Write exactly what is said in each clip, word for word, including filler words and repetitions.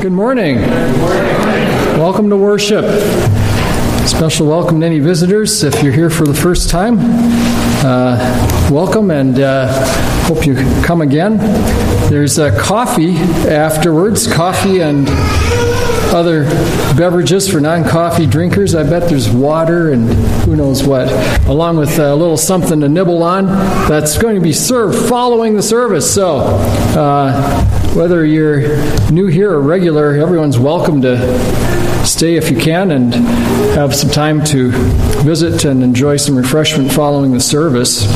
Good morning. Good morning. Welcome to worship. Special welcome to any visitors. If you're here for the first time, uh, welcome, and uh, hope you come again. There's uh, coffee afterwards, coffee and other beverages for non-coffee drinkers. I bet there's water and who knows what, along with a little something to nibble on. That's going to be served following the service. So uh, whether you're new here or regular, everyone's welcome to stay if you can and have some time to visit and enjoy some refreshment following the service.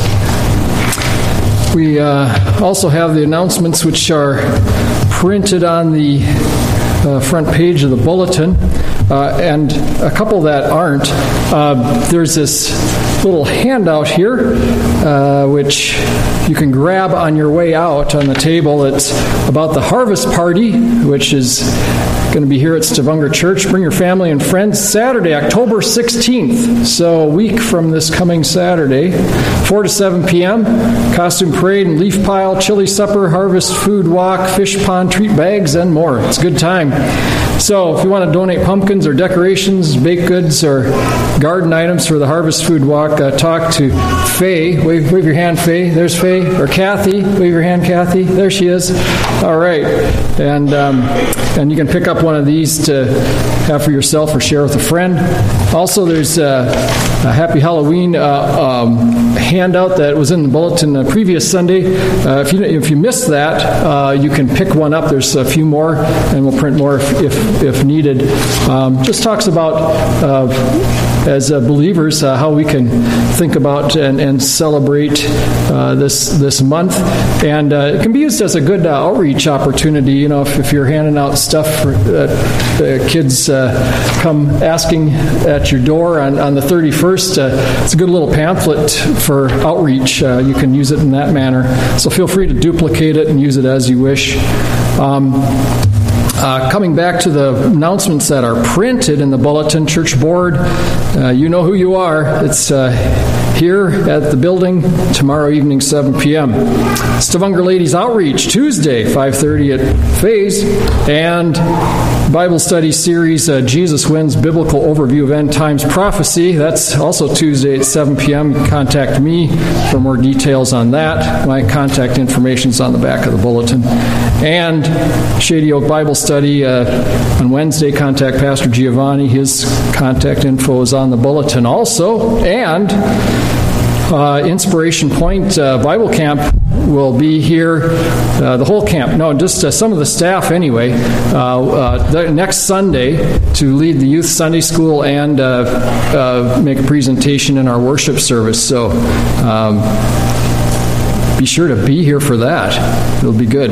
We uh, also have the announcements, which are printed on the uh, front page of the bulletin, uh, and a couple that aren't. Uh, there's this little handout here, uh, which you can grab on your way out on the table. It's about the Harvest Party, which is going to be here at Stavanger Church. Bring your family and friends. Saturday, October sixteenth, so a week from this coming Saturday, four to seven p.m., costume parade and leaf pile, chili supper, harvest food walk, fish pond, treat bags, and more. It's a good time. So if you want to donate pumpkins or decorations, baked goods, or garden items for the harvest food walk, uh, talk to Faye. Wave, wave your hand, Faye. There's Faye. Or Kathy. Wave your hand, Kathy. There she is. All right. And um, and you can pick up one of these to have for yourself or share with a friend. Also, there's uh, a Happy Halloween uh, um, handout that was in the bulletin the previous Sunday. Uh, if you if you missed that, uh, you can pick one up. There's a few more, and we'll print more if if, if needed. Um, just talks about uh, as uh, believers uh, how we can think about and, and celebrate uh, this this month, and uh, it can be used as a good uh, outreach opportunity. You know, if, if you're handing out stuff for uh, uh, kids uh, come asking at your door on, on the thirty-first, uh, it's a good little pamphlet for outreach. Uh, you can use it in that manner. So feel free to duplicate it and use it as you wish. Um, Uh, coming back to the announcements that are printed in the bulletin, church board, uh, you know who you are. It's uh, here at the building tomorrow evening, seven p.m. Stavanger Ladies Outreach, Tuesday, five thirty at Faye's, and Bible study series, uh, Jesus Wins, Biblical Overview of End Times Prophecy. That's also Tuesday at seven p.m. You can contact me for more details on that. My contact information is on the back of the bulletin. And Shady Oak Bible Study uh, on Wednesday, contact Pastor Giovanni. His contact info is on the bulletin also. And uh, Inspiration Point uh, Bible Camp will be here, uh, the whole camp, no, just uh, some of the staff anyway, uh, uh, the next Sunday to lead the youth Sunday school and uh, uh, make a presentation in our worship service. So um, be sure to be here for that. It'll be good.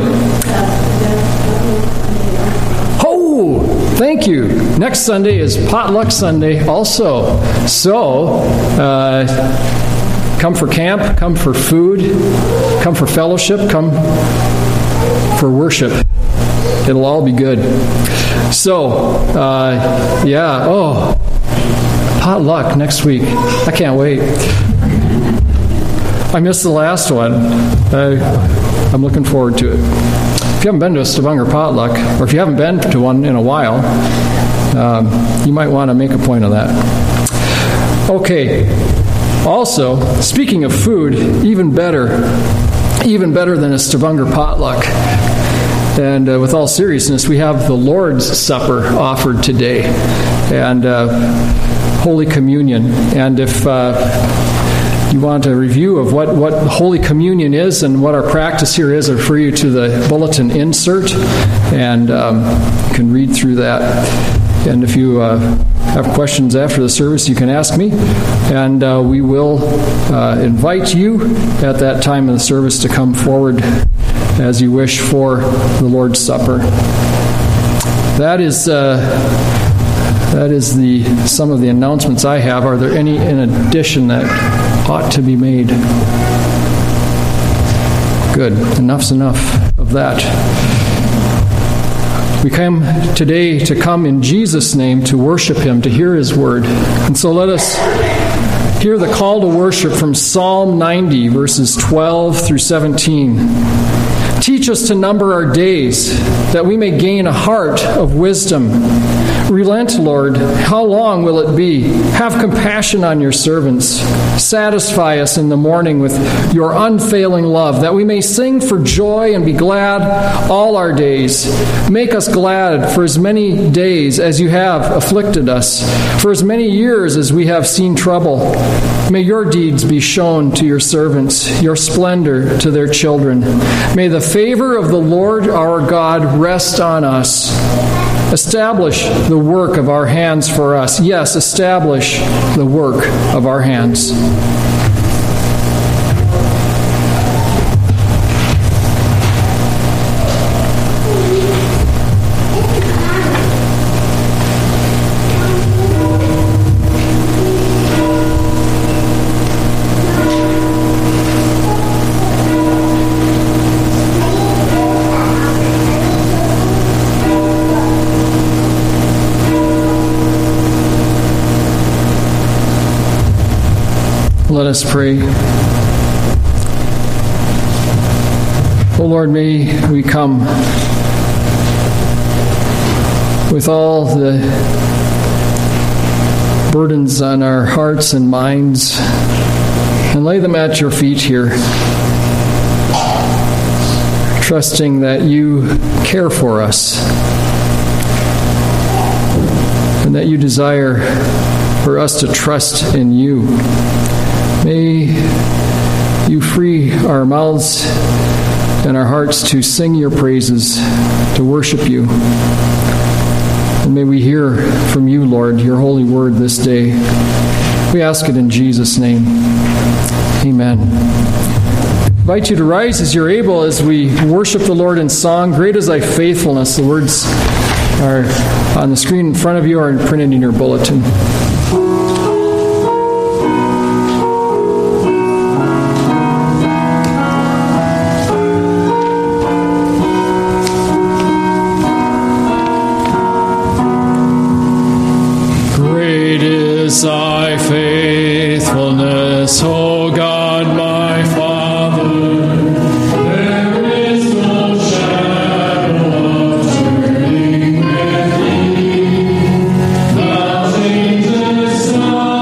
Oh, thank you. Next Sunday is Potluck Sunday also. So, uh, come for camp, come for food, come for fellowship, come for worship. It'll all be good. So, uh, yeah, oh, potluck next week. I can't wait. I missed the last one. I, I'm looking forward to it. If you haven't been to a Stavanger potluck, or if you haven't been to one in a while, um, you might want to make a point of that. Okay. Also, speaking of food, even better, even better than a Stavanger potluck. And uh, with all seriousness, we have the Lord's Supper offered today, and uh, Holy Communion. And if uh, you want a review of what, what Holy Communion is and what our practice here is, I refer you to the bulletin insert, and um, you can read through that. And if you uh, have questions after the service, you can ask me, and uh, we will uh, invite you at that time of the service to come forward as you wish for the Lord's Supper. That is uh, that is the some of the announcements I have. Are there any in addition that ought to be made? Good. Enough's enough of that. We come today to come in Jesus' name to worship Him, to hear His word. And so let us hear the call to worship from Psalm ninety, verses twelve through seventeen. Teach us to number our days, that we may gain a heart of wisdom. Relent, Lord. How long will it be? Have compassion on your servants. Satisfy us in the morning with your unfailing love, that we may sing for joy and be glad all our days. Make us glad for as many days as you have afflicted us, for as many years as we have seen trouble. May your deeds be shown to your servants, your splendor to their children. May the favor of the Lord our God rest on us. Establish the work of our hands for us. Yes, establish the work of our hands. Let us pray. O Lord, may we come with all the burdens on our hearts and minds and lay them at your feet here, trusting that you care for us and that you desire for us to trust in you. May you free our mouths and our hearts to sing your praises, to worship you. And may we hear from you, Lord, your holy word this day. We ask it in Jesus' name. Amen. I invite you to rise as you're able as we worship the Lord in song. Great is thy faithfulness. The words are on the screen in front of you or printed in your bulletin. Thy faithfulness, O God, my Father, there is no shadow of turning with thee. Thou changest not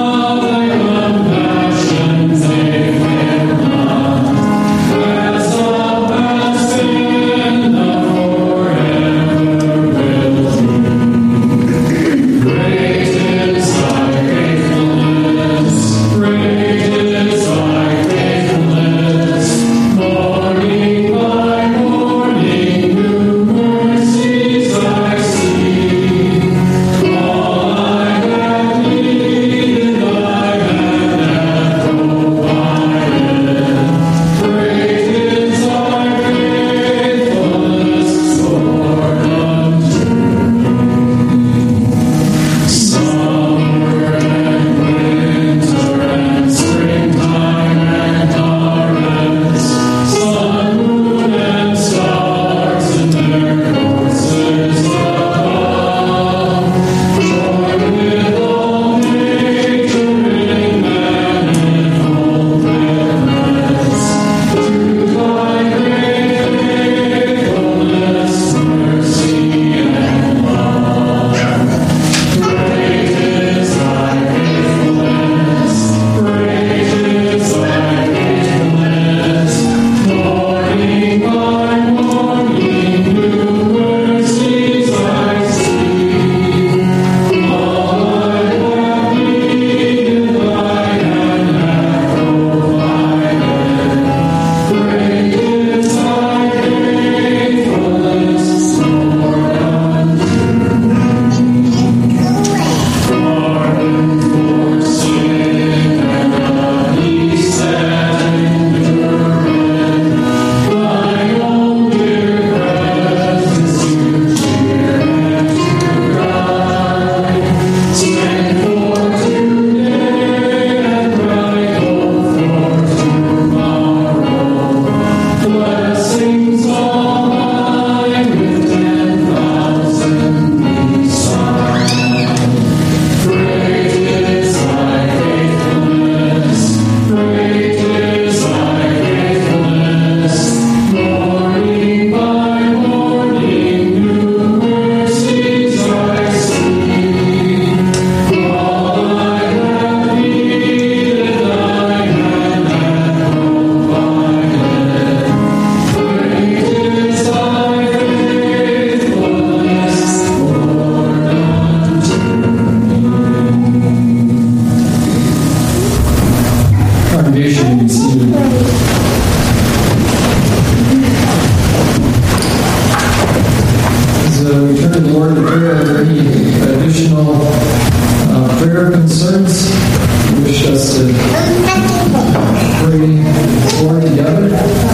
Lord together?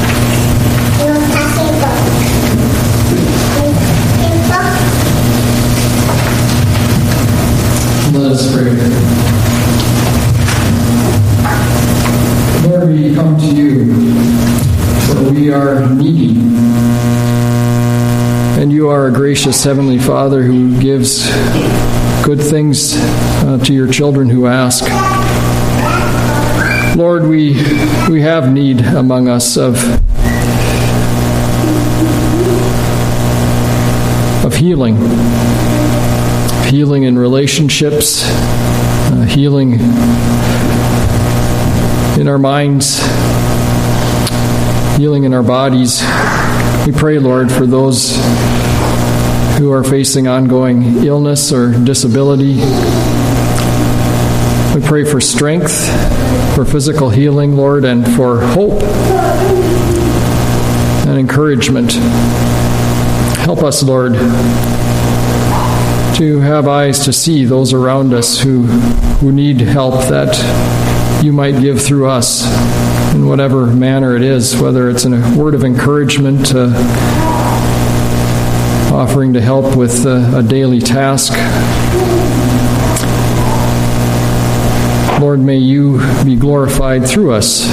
Let us pray. Lord, we come to you, for we are needy. And you are a gracious Heavenly Father who gives good things uh, to your children who ask. Lord, we we have need among us of of healing. Healing in relationships, uh, healing in our minds, healing in our bodies. We pray, Lord, for those who are facing ongoing illness or disability. We pray for strength, for physical healing, Lord, and for hope and encouragement. Help us, Lord, to have eyes to see those around us who, who need help that you might give through us in whatever manner it is, whether it's in a word of encouragement, uh, offering to help with uh, a daily task. Lord, may you be glorified through us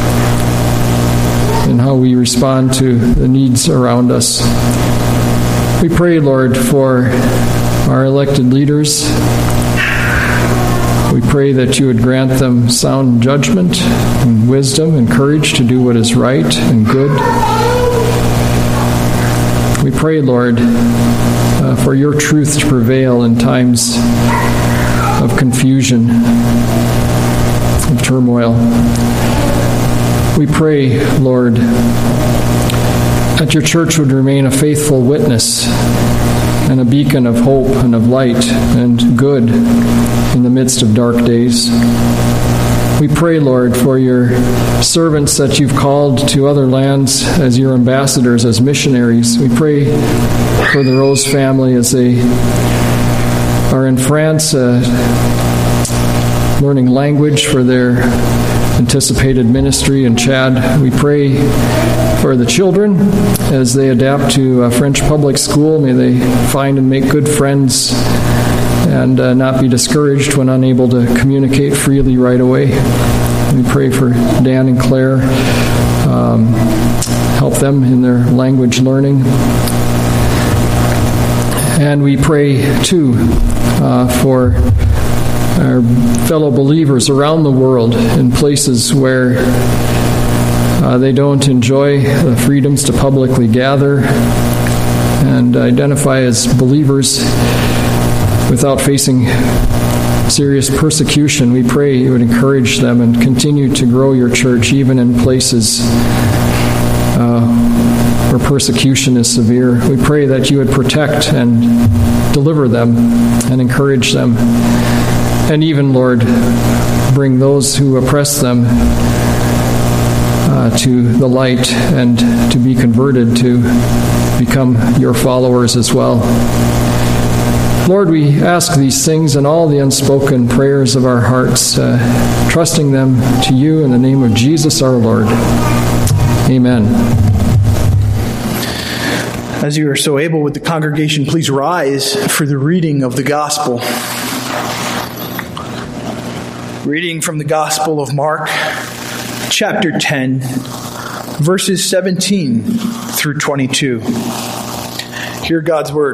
in how we respond to the needs around us. We pray, Lord, for our elected leaders. We pray that you would grant them sound judgment and wisdom and courage to do what is right and good. We pray, Lord, uh, for your truth to prevail in times of confusion, of turmoil. We pray, Lord, that your church would remain a faithful witness and a beacon of hope and of light and good in the midst of dark days. We pray, Lord, for your servants that you've called to other lands as your ambassadors, as missionaries. We pray for the Rose family as they are in France, uh, learning language for their anticipated ministry in Chad. We pray for the children as they adapt to a French public school. May they find and make good friends and uh, not be discouraged when unable to communicate freely right away. We pray for Dan and Claire. Um, help them in their language learning. And we pray, too, uh, for our fellow believers around the world in places where uh, they don't enjoy the freedoms to publicly gather and identify as believers without facing serious persecution. We pray you would encourage them and continue to grow your church even in places uh, where persecution is severe. We pray that you would protect and deliver them and encourage them. And even, Lord, bring those who oppress them uh, to the light and to be converted, to become your followers as well. Lord, we ask these things and all the unspoken prayers of our hearts, uh, trusting them to you in the name of Jesus our Lord. Amen. As you are so able, would the congregation please rise for the reading of the gospel. Reading from the Gospel of Mark, chapter ten, verses seventeen through twenty-two. Hear God's word.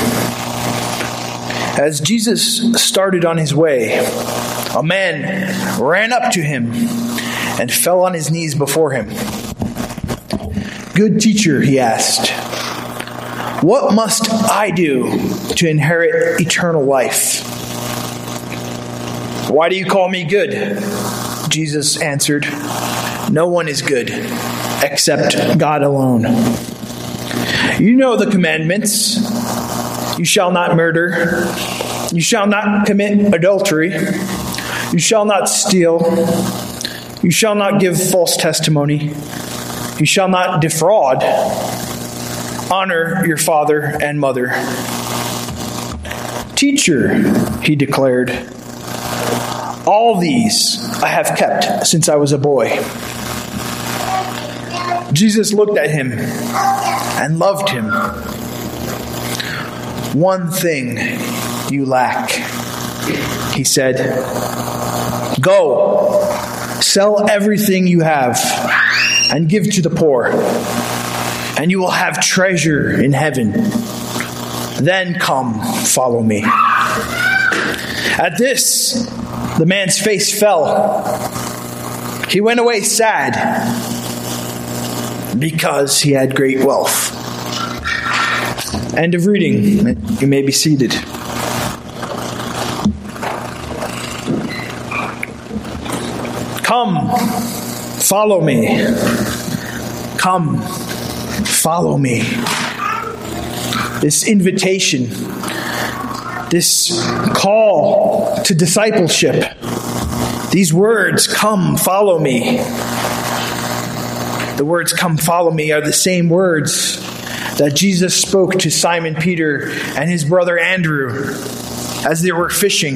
As Jesus started on his way, a man ran up to him and fell on his knees before him. "Good teacher," he asked, "what must I do to inherit eternal life?" "Why do you call me good?" Jesus answered. "No one is good except God alone. You know the commandments. You shall not murder. You shall not commit adultery. You shall not steal. You shall not give false testimony. You shall not defraud. Honor your father and mother." "Teacher," he declared, "all these I have kept since I was a boy." Jesus looked at him and loved him. "One thing you lack," he said. "Go, sell everything you have and give to the poor, and you will have treasure in heaven. Then come, follow me." At this, the man's face fell. He went away sad because he had great wealth. End of reading. You may be seated. Come, follow me. Come, follow me. This invitation, this call to discipleship, these words, "Come, follow me." The words, "Come, follow me," are the same words that Jesus spoke to Simon Peter and his brother Andrew as they were fishing.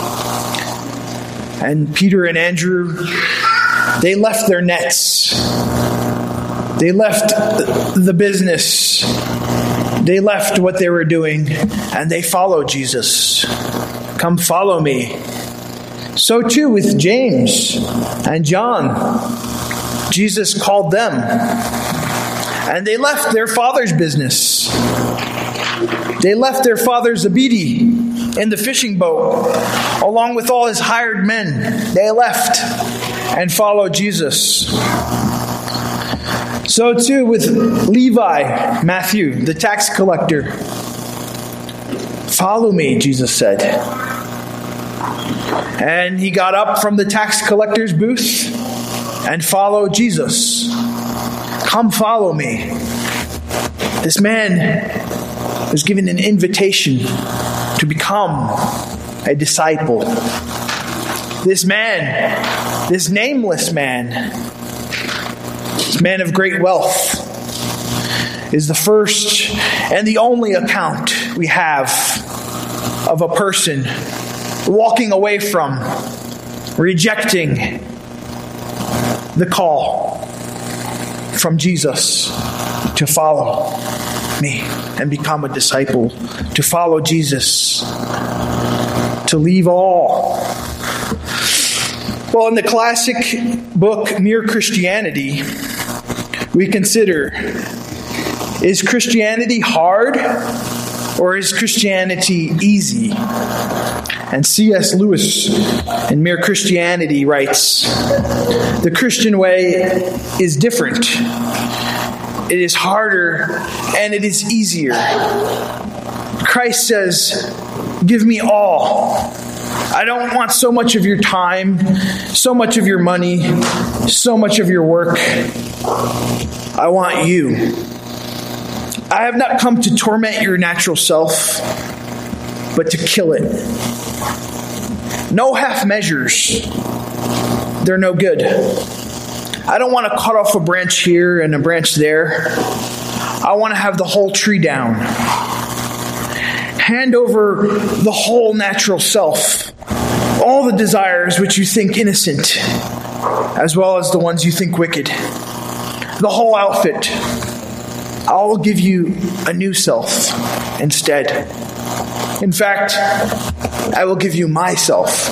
And Peter and Andrew, they left their nets. They left the business. They left what they were doing, and they followed Jesus. "Come, follow me." So too with James and John. Jesus called them, and they left their father's business. They left their father Zebedee in the fishing boat, along with all his hired men. They left and followed Jesus. So too with Levi, Matthew, the tax collector. "Follow me," Jesus said. And he got up from the tax collector's booth and followed Jesus. "Come, follow me." This man was given an invitation to become a disciple. This man, this nameless man, this man of great wealth, is the first and the only account we have of a person walking away from, rejecting the call from Jesus to follow me and become a disciple, to follow Jesus, to leave all. Well, in the classic book, Mere Christianity, we consider, is Christianity hard or is Christianity easy? And C S Lewis in Mere Christianity writes, "The Christian way is different. It is harder and it is easier. Christ says, 'Give me all. I don't want so much of your time, so much of your money, so much of your work. I want you. I have not come to torment your natural self, but to kill it. No half measures. They're no good. I don't want to cut off a branch here and a branch there. I want to have the whole tree down. Hand over the whole natural self, all the desires which you think innocent, as well as the ones you think wicked. The whole outfit. I will give you a new self instead. In fact, I will give you myself."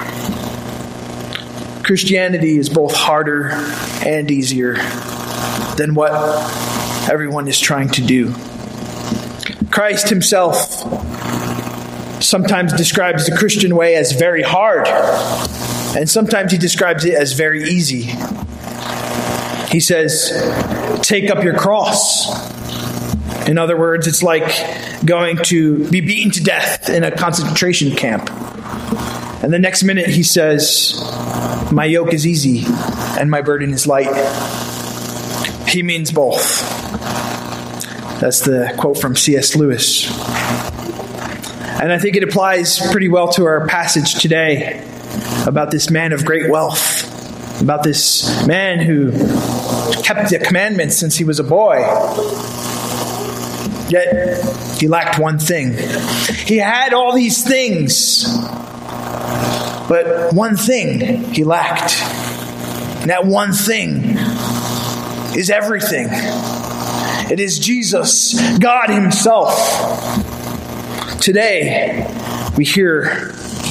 Christianity is both harder and easier than what everyone is trying to do. Christ himself sometimes describes the Christian way as very hard, and sometimes he describes it as very easy. He says, "Take up your cross." In other words, it's like going to be beaten to death in a concentration camp. And the next minute he says, "My yoke is easy and my burden is light." He means both. That's the quote from C S Lewis. And I think it applies pretty well to our passage today about this man of great wealth, about this man who kept the commandments since he was a boy. Yet he lacked one thing. He had all these things, but one thing he lacked. And that one thing is everything. It is Jesus, God himself. Today, we hear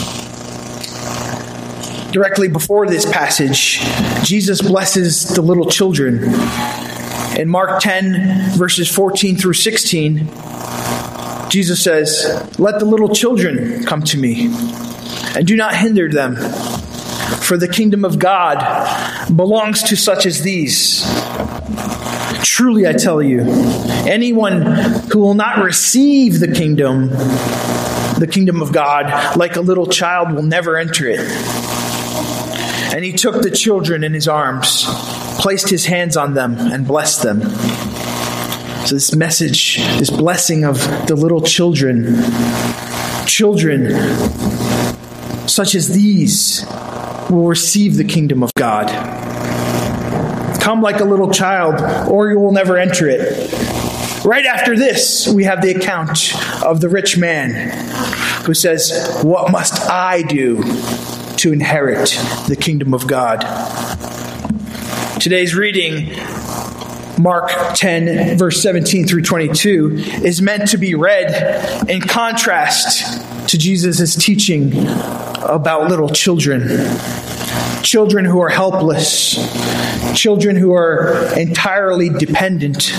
directly before this passage, Jesus blesses the little children. In Mark ten, verses fourteen through sixteen, Jesus says, "Let the little children come to me, and do not hinder them, for the kingdom of God belongs to such as these. Truly I tell you, anyone who will not receive the kingdom, the kingdom of God, like a little child will never enter it." And he took the children in his arms, placed his hands on them, and blessed them. So this message, this blessing of the little children, children such as these will receive the kingdom of God. Come like a little child, or you will never enter it. Right after this, we have the account of the rich man who says, "What must I do to inherit the kingdom of God?" Today's reading, Mark ten, verse seventeen through twenty-two, is meant to be read in contrast to Jesus' teaching about little children. Children who are helpless. Children who are entirely dependent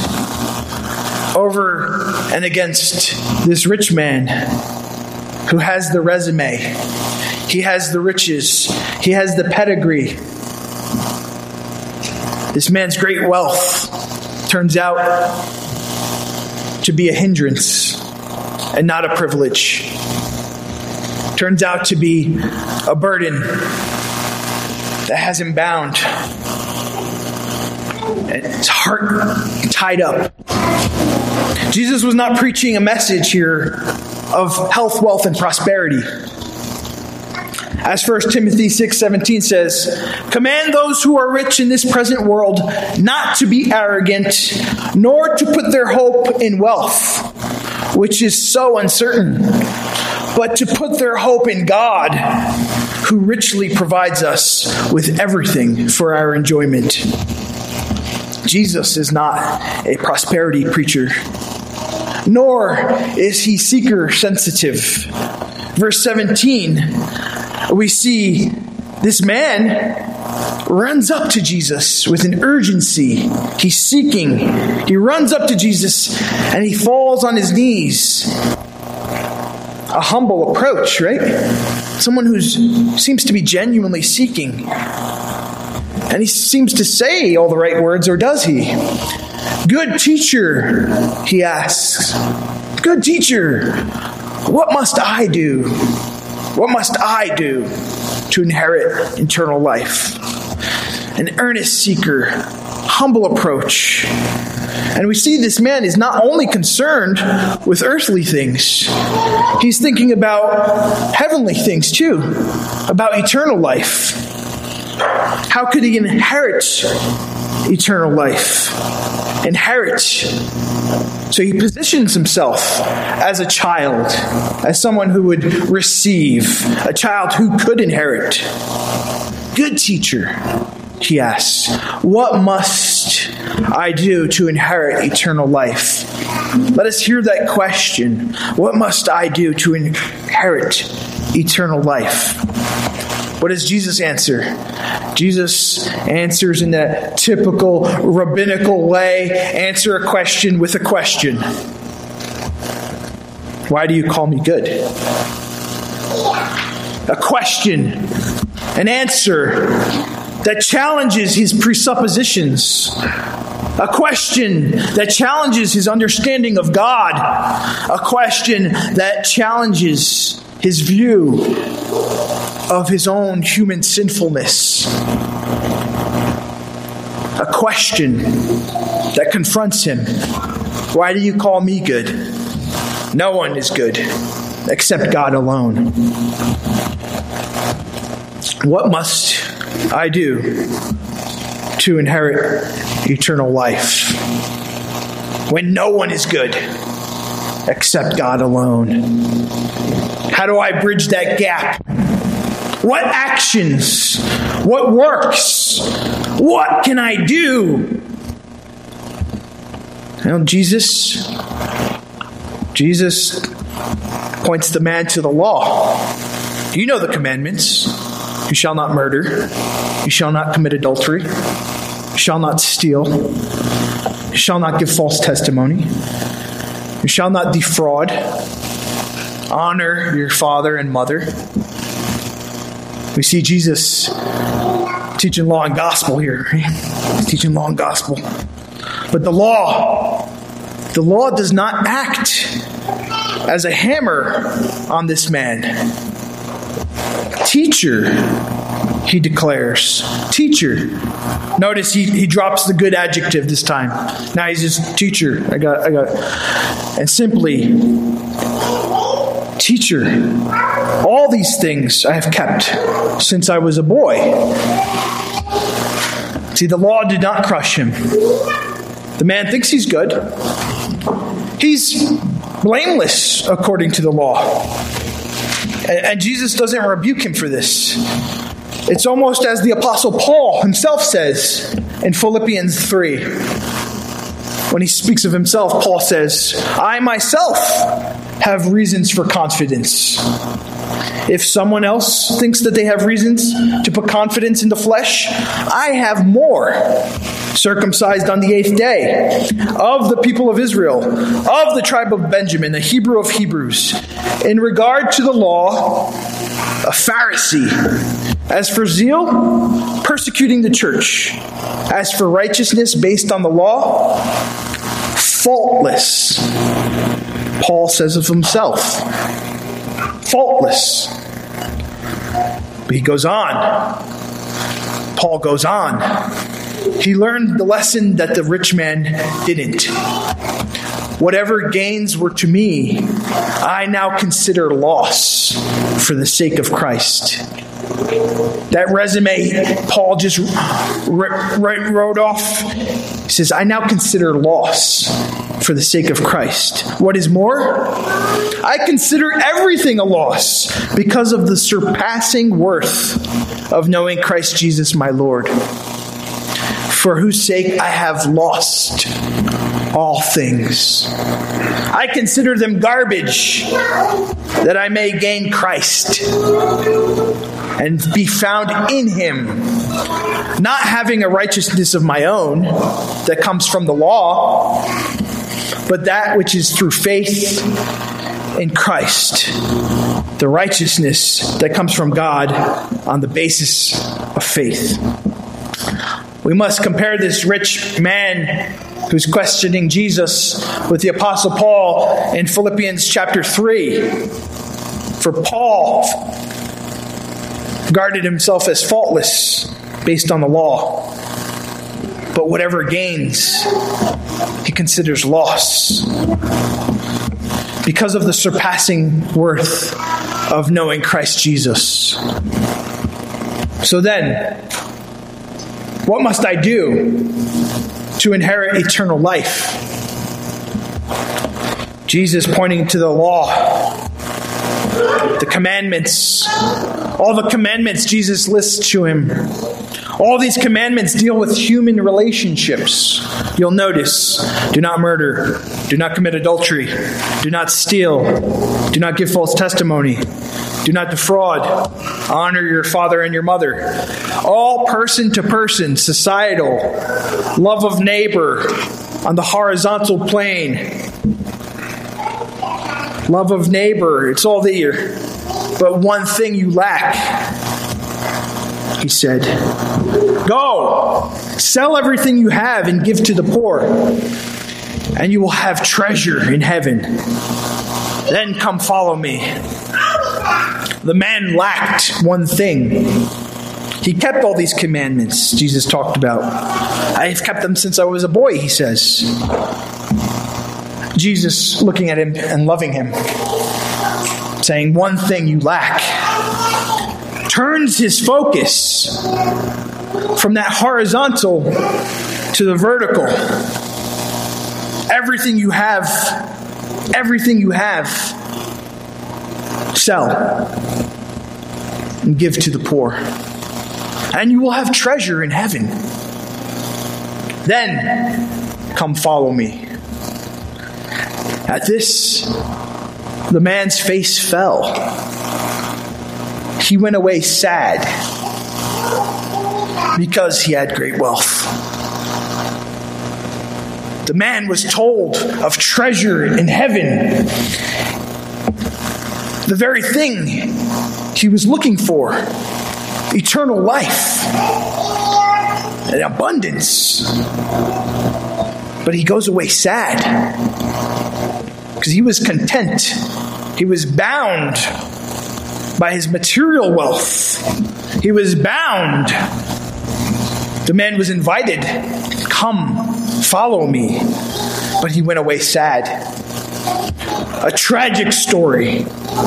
over and against this rich man who has the resume. He has the riches. He has the pedigree. This man's great wealth turns out to be a hindrance and not a privilege. Turns out to be a burden that has him bound. And his heart tied up. Jesus was not preaching a message here of health, wealth, and prosperity. As First Timothy six seventeen says, "Command those who are rich in this present world not to be arrogant, nor to put their hope in wealth, which is so uncertain, but to put their hope in God, who richly provides us with everything for our enjoyment." Jesus is not a prosperity preacher, nor is he seeker sensitive. Verse seventeen, we see this man runs up to Jesus with an urgency. He's seeking. He runs up to Jesus and he falls on his knees. A humble approach, right? Someone who seems to be genuinely seeking. And he seems to say all the right words, or does he? "Good teacher," he asks. "Good teacher, what must I do? What must I do to inherit eternal life?" An earnest seeker, humble approach. And we see this man is not only concerned with earthly things, he's thinking about heavenly things too, about eternal life. How could he inherit eternal life? Inherit. So he positions himself as a child, as someone who would receive, a child who could inherit. "Good teacher," he asks, "what must I do to inherit eternal life?" Let us hear that question. What must I do to inherit eternal life? What does Jesus answer? Jesus answers in that typical rabbinical way, answer a question with a question. "Why do you call me good?" A question, an answer that challenges his presuppositions. A question that challenges his understanding of God. A question that challenges his view of his own human sinfulness. A question that confronts him. "Why do you call me good? No one is good except God alone. What must I do to inherit eternal life when no one is good except God alone?" How do I bridge that gap? What actions? What works? What can I do You know, Jesus, Jesus points the man to the law. You know the commandments. You shall not murder. You shall not commit adultery. You shall not steal. You shall not give false testimony. You shall not defraud. Honor your father and mother. We see Jesus teaching law and gospel here. He's teaching law and gospel. But the law, the law does not act as a hammer on this man. Teacher, he declares. Teacher. Notice he, he drops the good adjective this time. Now he's just teacher. I got I got and simply teacher. All these things I have kept since I was a boy. See, the law did not crush him. The man thinks he's good. He's blameless according to the law. And, and Jesus doesn't rebuke him for this. It's almost as the Apostle Paul himself says in Philippians three. When he speaks of himself, Paul says, I myself have reasons for confidence. If someone else thinks that they have reasons to put confidence in the flesh, I have more. Circumcised on the eighth day, of the people of Israel, of the tribe of Benjamin, a Hebrew of Hebrews. In regard to the law, a Pharisee. As for zeal, persecuting the church. As for righteousness based on the law, faultless. Paul says of himself, faultless. But he goes on. Paul goes on. He learned the lesson that the rich man didn't. Whatever gains were to me, I now consider loss for the sake of Christ. That resume Paul just wrote off, he says, I now consider loss for the sake of Christ. What is more, I consider everything a loss because of the surpassing worth of knowing Christ Jesus my Lord, for whose sake I have lost all things. I consider them garbage, that I may gain Christ and be found in him, not having a righteousness of my own that comes from the law, but that which is through faith in Christ, the righteousness that comes from God on the basis of faith. We must compare this rich man who's questioning Jesus with the Apostle Paul in Philippians chapter three. For Paul regarded himself as faultless based on the law. But whatever gains, he considers loss because of the surpassing worth of knowing Christ Jesus. So then, what must I do to inherit eternal life? Jesus pointing to the law, the commandments, all the commandments Jesus lists to him. All these commandments deal with human relationships. You'll notice, do not murder, do not commit adultery, do not steal, do not give false testimony, do not defraud, honor your father and your mother. All person to person, societal, love of neighbor on the horizontal plane. Love of neighbor, it's all there. But one thing you lack, he said. Go, sell everything you have and give to the poor, and you will have treasure in heaven. Then come follow me. The man lacked one thing. He kept all these commandments Jesus talked about. I have kept them since I was a boy, he says. Jesus looking at him and loving him, saying, one thing you lack, turns his focus from that horizontal to the vertical. Everything you have, everything you have, sell and give to the poor, and you will have treasure in heaven. Then come follow me. At this, the man's face fell. He went away sad because he had great wealth. The man was told of treasure in heaven, the very thing he was looking for, eternal life and abundance. But he goes away sad because he was content. He was bound by his material wealth. He was bound. The man was invited, come, follow me. But he went away sad. A tragic story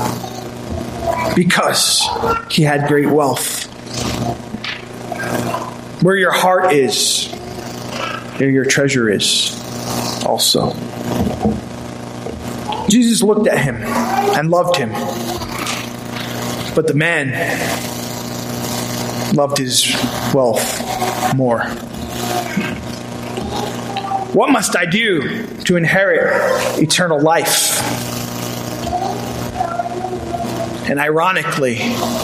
because he had great wealth. Where your heart is, there your treasure is also. Jesus looked at him and loved him. But the man loved his wealth more. What must I do to inherit eternal life? And ironically,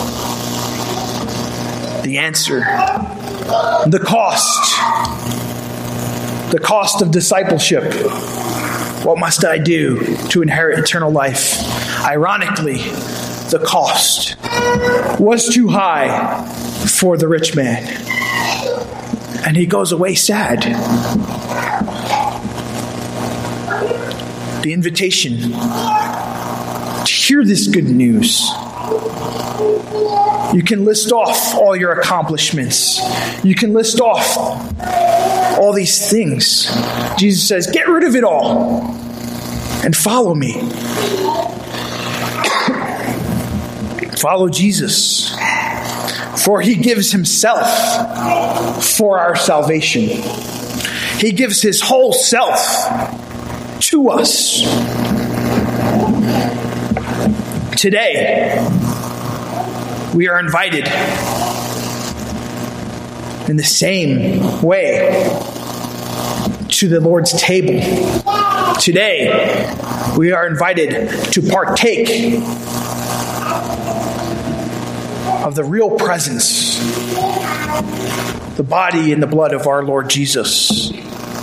the answer, the cost, the cost of discipleship. What must I do to inherit eternal life? Ironically, the cost was too high for the rich man. And he goes away sad. The invitation to hear this good news. You can list off all your accomplishments. You can list off all these things. Jesus says, get rid of it all and follow me. Follow Jesus, for he gives himself for our salvation. He gives his whole self to us. Today, we are invited in the same way to the Lord's table. Today, we are invited to partake of the real presence, the body and the blood of our Lord Jesus.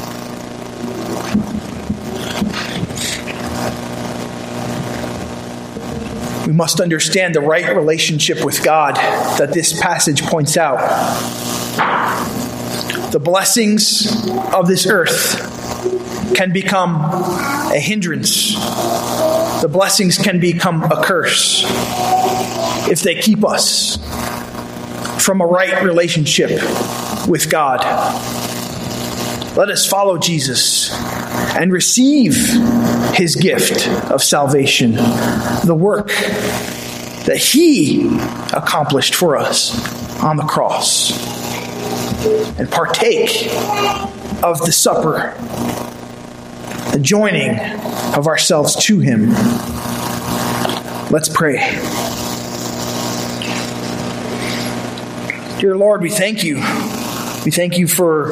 We must understand the right relationship with God that this passage points out. The blessings of this earth can become a hindrance. The blessings can become a curse if they keep us from a right relationship with God. Let us follow Jesus and receive his gift of salvation, the work that he accomplished for us on the cross, and partake of the supper, the joining of ourselves to him. Let's pray. Dear Lord, we thank you. We thank you for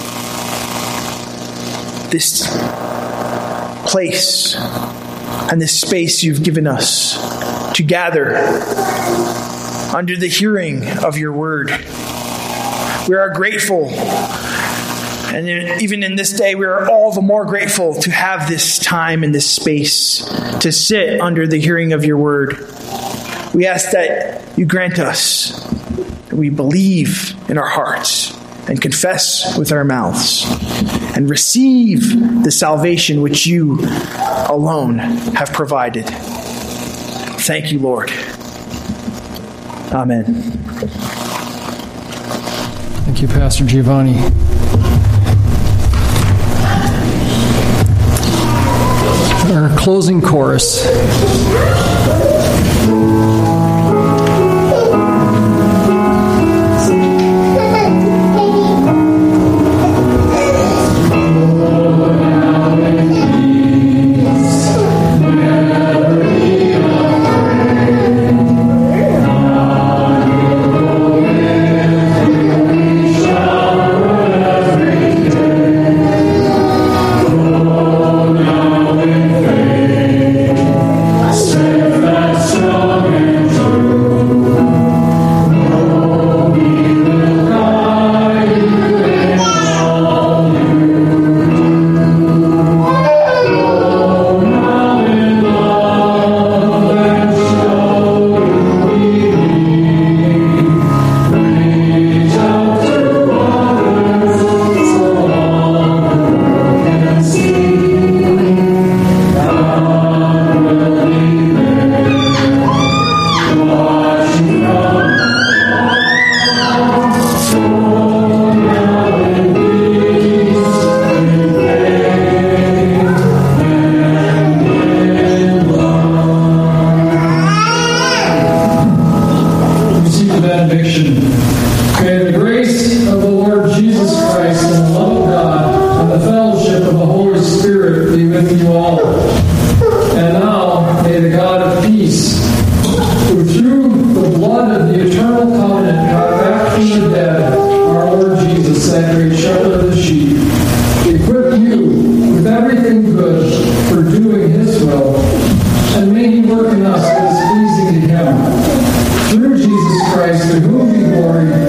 this place and this space you've given us to gather under the hearing of your word. We are grateful, and even in this day, we are all the more grateful to have this time and this space to sit under the hearing of your word. We ask that you grant us that we believe in our hearts and confess with our mouths and receive the salvation which you alone have provided. Thank you, Lord. Amen. Thank you, Pastor Giovanni. Our closing chorus. Faith you with everything good for doing His will, and may He work in us what is pleasing to Him. Through Jesus Christ, to whom be glory